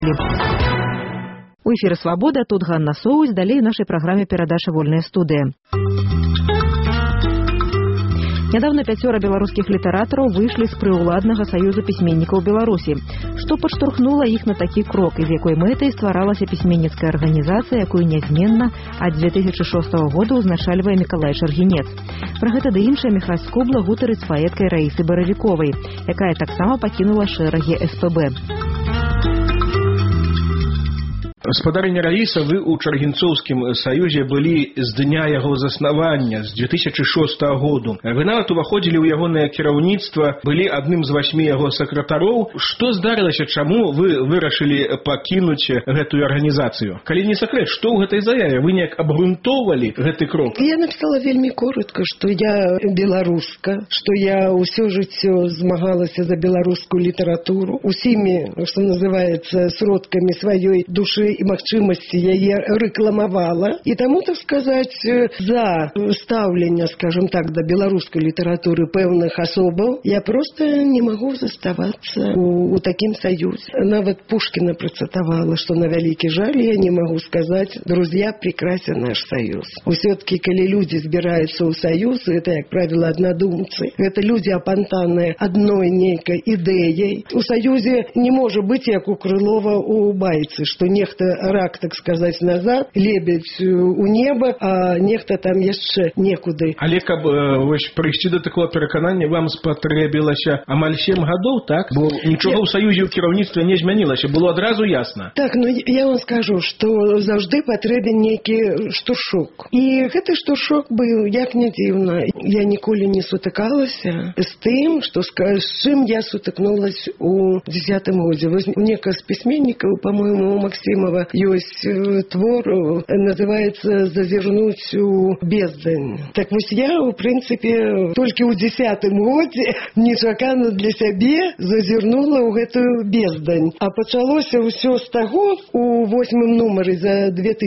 У эфіры «Свабода», тут Ганна Соусь, далей у нашай праграме перадача «Вольная студыя». Нядаўна 5 беларускіх літаратараў выйшлі з прыўладнага саюза пісьменнікаў Беларусі. Што падштурхнула іх на такі крок і з якой мэтай стваралася пісьменніцкая арганізацыя, якую нязменна ад 2006 года ўзначальвае Мікалай Шаргінец. Пра гэта ды іншае Міхась Скубла гутарыць з паэткай Раісай Баравіковай, якая таксама пакінула шэрагі СПБ. Гаспадарыня Раіса, вы ў Чаргінцоўскім саюзе былі з дня яго заснавання, з 2006 году. Вы нават уваходзілі ў ягонае кіраўніцтва, былі адным з 8 яго сакратароў. Што здарылася, чаму вы вырашылі пакінуць гэтую арганізацыю? Калі не сакрэт, што ў гэтай заяве? Вы неяк абгрунтоўвалі гэты крок? Я написала вельмі коротко, што я беларуска, што я ўсё жыццё змагалася за беларускую літаратуру, усімі, што называецца, сродкамі сваёй душы і магчымасці яе рэкламавала. І таму, так сказаць, за стаўленне, скажем так, да беларускай літаратуры пэўных асобаў я проста не магу заставацца у такім саюзе. Нават Пушкіна працатавала, што на вялікі жаль я не магу сказаць: друзья, прекрасен наш саюз. Усё-таки, калі людзі збіраюцца ў саюз, гэта, як правіла, аднадумцы. Гэта людзі апантаныя адной нейкай ідэяй. У саюзе не можа быць, як у Крылова у байцы, што нехта рак, так сказаць, назад, лебедь у неба, а нехта там яшчэ некуды. Але каб прыйсці да такого пераканання, вам спатрэбілася амаль 7 гадоў, так? Бо нічога ў саюзе ў кіраўніцтве не змянілася, было адразу ясна. Так, ну я вам скажу, што заўжды патрэбен нейкі штуршок. І гэты штуршок быў, як не дзіўна, я ніколі не сутыкалася з тым, што з чым я сутыкнулася у 10-м годзе. Некага з пісьменнікаў, па-моему, у Максімова ёсць твор, называецца «Зазірнуць у бездань». Так вось я, у прынцыпе, толькі ў 10-м годзе нечакана для сябе зазірнула ў гэтую бездань. А пачалося ўсё з таго, у 8-м нумары за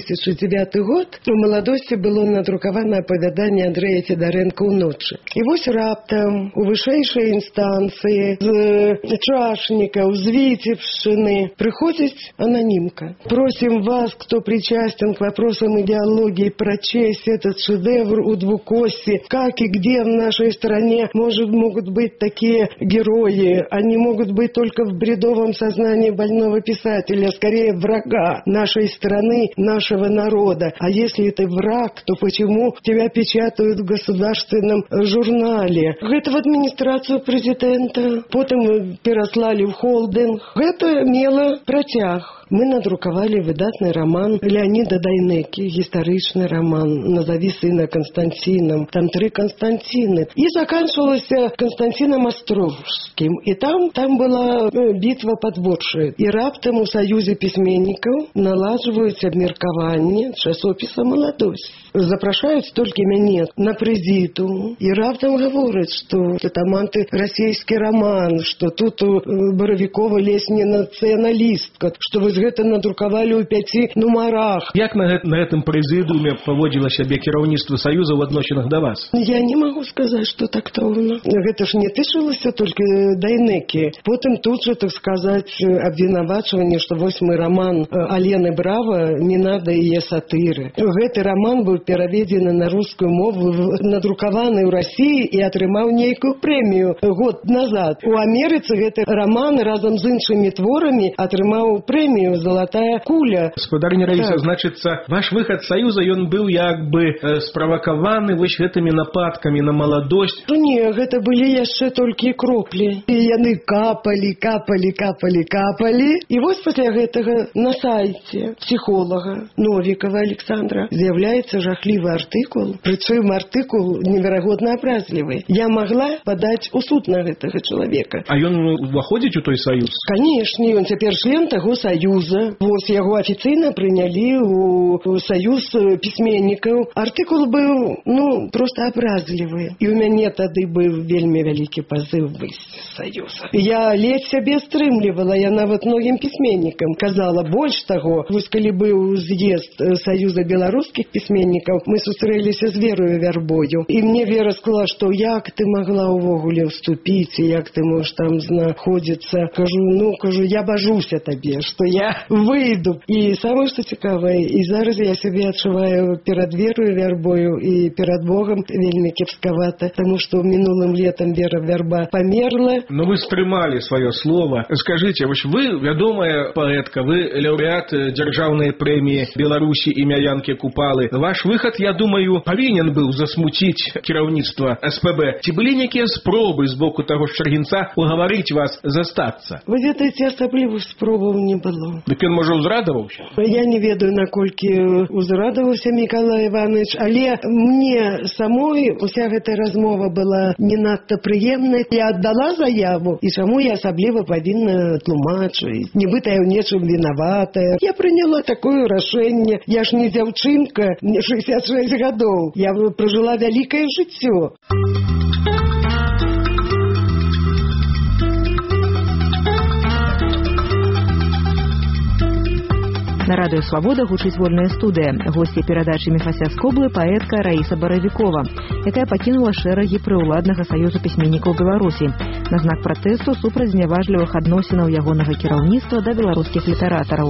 2009 год у маладосці было надрукавана апавяданне Андрэя Федарэнка «Уночы». І вось раптам у вышэйшай інстанцыі з Чашнікаў, з Віцебшчыны прыходзіць ананімка. Просим вас, кто причастен к вопросам идеологии, прочесть этот шедевр у двукости. Как и где в нашей стране могут быть такие герои? Они могут быть только в бредовом сознании больного писателя, скорее врага нашей страны, нашего народа. А если ты враг, то почему тебя печатают в государственном журнале? Это в администрацию президента, потом пераслали в холдинг. Это мело протяг. Мы надрукавалі выдатны роман Леоніда Дайнекі, гістарычны роман «Назови сына Константином». Там 3 Константины. И заканчивался Константином Островским. И там была битва под Воршай. И раптам у Союзе письменников налаживаются обмеркование часописа «Молодость». Запрашаюць толькі мяне на прэзіту. І раптам гавораць, што это антырасійскі роман, што тут Баравікова лезь не нацыяналістка, што вось гэта надрукавалі ў 5 нумарах. Як на гэтым прэзідыуме паводзіла сябе кіраўніцтва Саюза ў адносінах да вас? Я не магу сказаць, што тактоўна. Гэта ж не тычылася толькі Дайнекі. Потым тут же, так сказаць, абвінавачванне, што 8-й роман Алены Браво «Не надо яе сатыры». Гэты роман быў пераведзены на рускую мову, надрукаваны ў Расіі і атрымаў нейкую прэмію год назад. У Амерыцы гэты роман разам з іншымі творамі атрымаў прэмію «Золотая куля». Гаспадарыня Раіса, значыцца, ваш выхад з Саюза, ён быў як бы справакаваны вось гэтымі нападкамі на маладосць? Не, гэта былі яшчэ толькі кроплі. І яны капалі. І вось пасля гэтага на сайце псіхолага Новікова Александра з'яўляецца жахлівы артыкул, прычым артыкул неверагодна абразлівы. Я магла падаць у суд на гэтага чалавека. А ён уваходзіць у той саюз? Канешне, ён цяпер член таго саюза. Вось яго афіцыйна прынялі ў саюз пісьменнікаў. Артыкул быў, проста абразлівы. І ў мяне тады быў вельмі вялікі пазыў выйсці з саюза. Я ледзь сябе стрымлівала, я нават многім пісьменнікам казала. Больш таго, вось калі быў з'езд Саюза беларускіх пісьменнікаў, мы сустрэліся з Верою Вярбою. І мне Вера сказала, што як ты магла ўвогуле ўступіць, і як ты можаш там знаходзіцца. Кажу, я бажуся табе, што я я выйду. І самае, што цікавае, і зараз я сябе адчуваю перад верою, вярбою і перад Богом вельмі кепскавата, таму што мінулым летам вера-вярба памерла. Но вы стрымалі сваё слово. Скажите, вы вядомая паэтка, вы лаўрэат дзяржаўнай прэміі Беларусі імя Янкі Купалы. Ваш выхад, я думаю, павінен быў засмуціць кіраўніцтва СПБ. Ці былі нейкія спробы з боку таго ж Чаргінца угаварыць вас застацца? Вы ведаеце, асаблівых спробаў не было. Дык ён, можа, узрадаваўся? Я не ведаю, наколькі узрадаваўся Мікалай Іванович, але мне самой уся гэтая размова была не надта прыемнай. Я аддала заяву, і чаму я асабліва павінна тлумачыць, нібыта я ў нечым вінаватая. Я прыняла такое рашэнне. Я ж не дзяўчынка, мне 66 гадоў. Я пражыла вялікае жыццё. На радыё «Свабода» гучыць вольная студыя. Госці перадачы «Міфася Скоблы» паэтка Раіса Баравікова, якая пакінула шэрагі прыўладнага саюзу пісьменнікаў Беларусі на знак пратэсту супраць зняважлівых адносінаў ягонага кіраўніцтва да беларускіх літаратараў.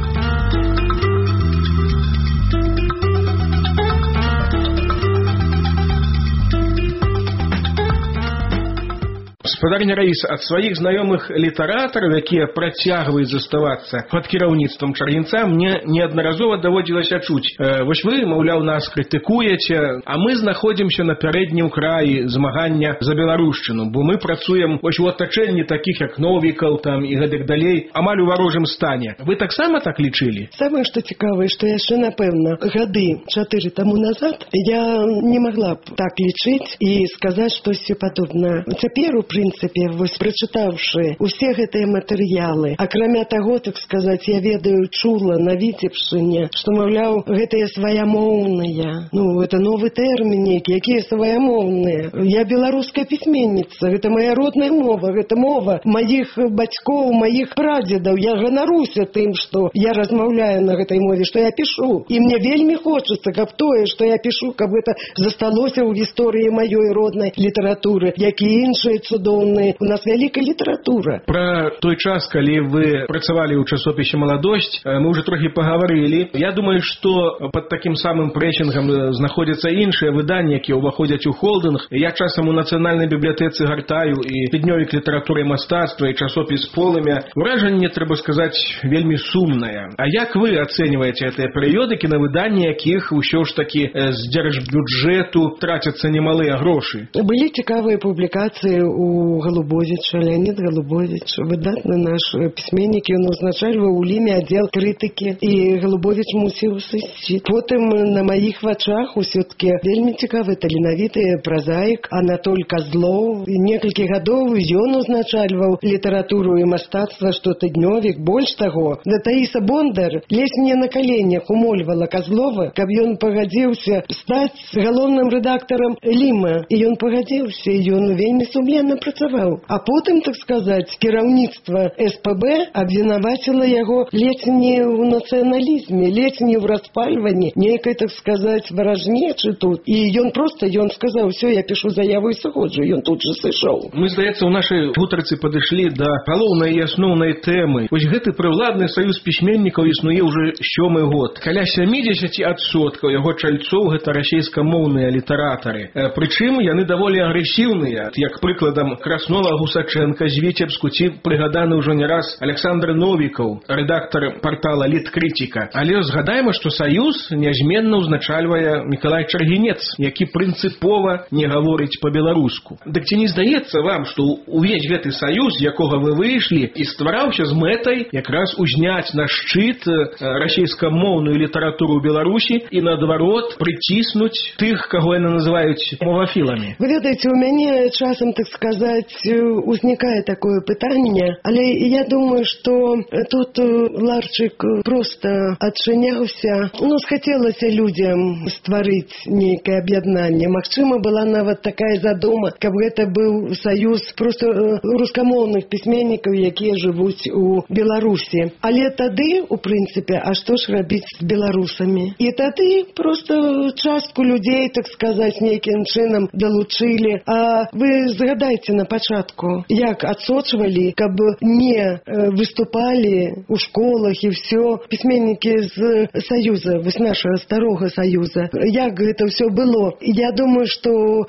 Гаспадарня Раіса, ад сваіх знаёмых літаратараў, якія працягваюць заставацца пад кіраўніцтвам Чаргінца, мне неаднаразова даводзілася чуць. Вось вы, маўляў, нас крытыкуеце, а мы знаходзімся на пярэднім краі змагання за беларушчыну, бо мы працуем вось у атачэнні такіх, як Новікаў там і гэтак далей, амаль у варожым стане. Вы таксама так лічылі? Самае, што цікавае, што яшчэ, напэўна, гады 4 таму назад я не магла б так лічыць і сказаць штосьці падобнае. Цяпер, у прынцыпе, вось прачытаўшы усе гэтыя матэрыялы, акрамя таго, так сказаць, я ведаю, чула на Віцебшчыне, што, маўляў, гэтыя сваямоўныя. Это новы тэрмін нейкі, якія сваямоўныя. Я беларуская пісьменніца, гэта моя родная мова, гэта мова маіх бацькоў, маіх прадзедаў. Я ганаруся тым, што я размаўляю на гэтай мове, што я пішу. І мне вельмі хочацца, каб тое, што я пішу, каб гэта засталося ў гісторыі маёй роднай літаратуры, як і іншыя цудоўныя. У нас вялікая літаратура. Пра той час, калі вы працавалі ў часопісе «Маладосць», мы ўжо трохі пагаварылі. Я думаю, што пад такім самым прэсінгам знаходзяцца іншыя выданні, якія ўваходзяць у холдынг. Я часам у Нацыянальнай бібліятэцы гартаю і тыднёвік літаратуры і мастацтва, і часопіс «Полымя». Уражанне, трэба сказаць, вельмі сумнае. А як вы ацэньваеце гэтыя перыёдыкі, на выданні якіх ўсё ж такі з дзяржбюджэту трацяцца немалыя грошы? Былі цікавыя публікацыі у Голубовича, Леонід Голубович, выдатны наш пісьменнік, ён узначальваў у Ліме аддзел крытыкі, і Голубович мусіў сысці. Потым на маіх вачах усё-таки вельмі цікавы таленавіты празаік Анатоль Козлов. Некалькі гадоў ён узначальваў літаратуру і мастацтва штотыднёвік. Больш таго, Таіса Бондар ледзь не на каленях умольвала Козлова, каб ён пагадзіўся стаць галоўным рэдактарам Ліма. І ён пагадзіўся, і ён вельмі сумленна працаваў. А потым, так сказаць, кіраўніцтва СПБ абвінаваціла яго ледзь не ў нацыяналізме, ледзь не ў распальванні, нейкай, так сказаць, варажнечы тут. І ён сказаў, все, я пішу заяву і сыходжу. Ён тут же сышоў. Мы, здаецца, у нашай гутарцы падышлі да галоўнай і асноўнай тэмы. Вось гэты прыўладны саюз пісьменнікаў існуе ўжо 7-й год. Каля 70% яго чальцоў гэта расейскамоўныя літаратары. Прычым яны даволі агрэсіўныя, як прыкладам Краснова Гусаченка з Віцебску, ці прыгаданы ўжо не раз Александр Новікаў, рэдактар партала «Літкрытіка». Але згадаем, што саюз нязменна ўзначальвае Мікалай Чаргінец, які прынцыпова не гаворыць па-беларуску. Дык ці не здаецца вам, што увесь гэты саюз, з якога вы выйшлі, і ствараўся з мэтай якраз узняць на шчыт расейскамоўную літаратуру ў Беларусі і, наадварот, прыціснуць тых, каго яны называюць мовафіламі? Вы ведаеце, у мяне часам, так сказаць, узнікае такое пытанне, але я думаю, што тут ларчык проста адчыняўся. Схацелася людзям стварыць нейкае аб'яднанне. Магчыма, была нават такая задума, каб гэта быў саюз проста рускамоўных пісьменнікаў, якія жывуць у Беларусі. Але тады, у прынцыпе, а што ж рабіць з беларусамі? І тады проста частку людзей, так сказаць, нейкім чынам далучылі. А вы згадайце, на пачатку, як адсочвалі, каб не выступалі ў школах і ўсё пісьменнікі з Саюза, вось нашага старога Саюза. Як гэта ўсё было? Я думаю, што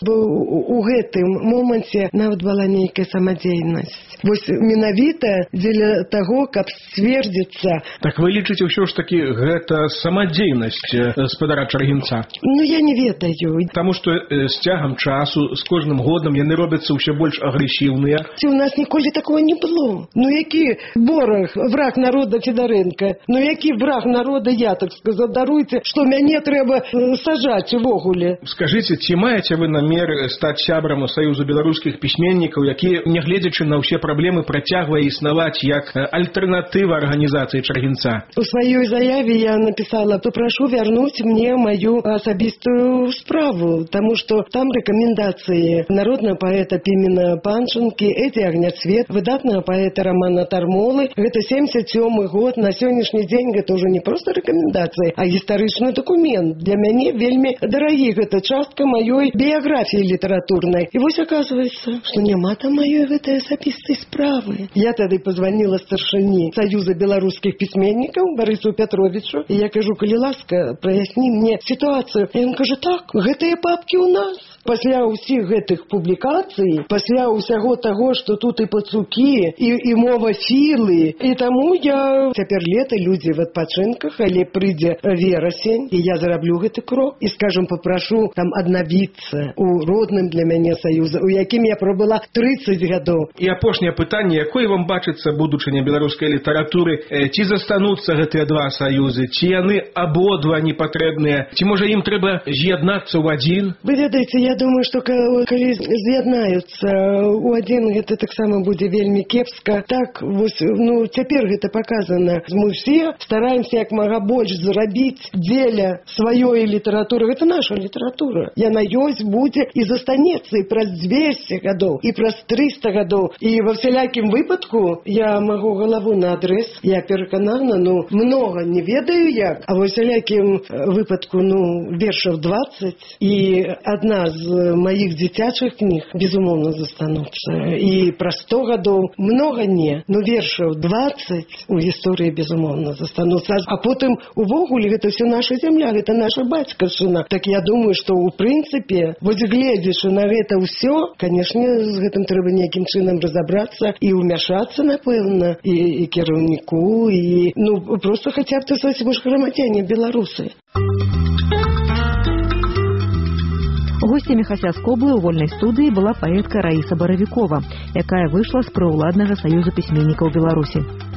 у гэтым моманце нават была нейкая самадзейнасць. Вось менавіта дзеля таго, каб сцвердзіцца. Так вы лічыце ўсё ж такі гэта самадзейнасць гаспадара Чаргінца? Ну, я не ведаю. Таму што з цягам часу, з кожным годам яны робяцца ўсё больш агрэсіўныя. У нас ніколі такого не было. Ну, які вораг, враг народа Федаренка? Ну, які враг народа я, так сказаць, даруйце, што мяне трэба сажаць увогуле. Скажыце, ці маеце вы намер стаць сябрам Саюзу беларускіх пісьменнікаў, які, нягледзячы на ўсе праблемы, працягвае існаваць як альтэрнатыва арганізацыі Чаргінца? У сваёй заяве я написала, то прошу вернуть мне мою особистую справу, потому что там рекомендации народного поэта Пимена Панченки, Эдди Огнецвет, выдатного поэта Романа Тармолы. Это 77-й год, на сегодняшний день это уже не просто рекомендации, а историчный документ. Для меня вельми дорогий, это частка моей биографии литературной. И вот оказывается, что нема там моей в этой особистой справы. Я тогда позвонила старшине Союза белорусских письменников Борису Петровичу, и я кажу, калі ласка, проясни мне ситуацию. И он кажу, так, гэтыя папки у нас. Пасля ўсіх гэтых публікацый, пасля ўсяго таго, што тут і пацукі, і мова сілы, і таму я цяпер лета, людзі в адпачынках, але прыйдзе верасень, і я зараблю гэты крок, і, скажем, папрашу там аднавіцца у родным для мяне Саюза, у якім я пробыла 30 гадоў. І апошняе пытанне, якой вам бачыцца будучыня беларускай літаратуры? Ці застануцца гэтыя два саюзы? Ці яны абодва непатрэбныя? Ці, можа, ім трэба з'яднацца ў адзін? Вы ведаеце, я думаю, што калі з'яднаюцца у адзін, гэта таксама будзе вельмі кепска. Так, вось, ну, цяпер гэта паказана. Мы ўсе стараемся як мага больш зрабіць дзеля сваёй літаратуры. Гэта наша літаратура. Яна ёсць, будзе і застанецца і праз 200 гадоў, і праз 300 гадоў. І ва всялякім выпадку я магу галаву на адрес, я пераканана, ну, многа не ведаю як, а ва всялякім выпадку, ну, вершаў 20, і адна з моих дзіцячых кніг, безумоўна, застануцца. І праз 100 гадоў многа не, но вершаў 20 у гісторыі, безумоўна, застануцца. А потым, увогуле, гэта ўсё наша зямля, гэта наша бацькаўшчына. Так я думаю, што ў прынцыпе, вось гледзячы на гэта ўсё, канешне, з гэтым трэба нейкім чынам разабрацца і ўмяшацца, напэўна, і кіраўніку, і, ну, просто хаця б, так сказаць, мы ж грамадзяне беларусы. Госцямі Хася-Скоблы ў вольнай студыі была паэтка Раіса Баравікова, якая выйшла з прыўладнага саюза пісьменнікаў Беларусі.